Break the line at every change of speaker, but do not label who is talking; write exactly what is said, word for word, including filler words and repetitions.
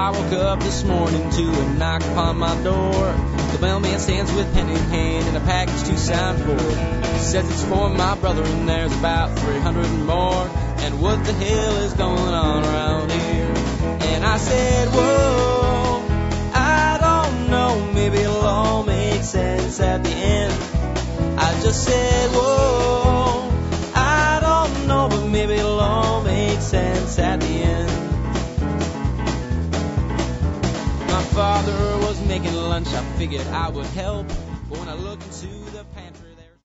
I woke up this morning to a knock upon my door. The mailman stands with pen in hand and a package to sign for. He says it's for my brother and there's about three hundred more. And what the hell is going on around here? And I said, whoa, I don't know, maybe it'll all make sense at the end. I just said, whoa, I don't know, but maybe it'll all make sense at the end. My father was making lunch, I figured I would help, but when I looked into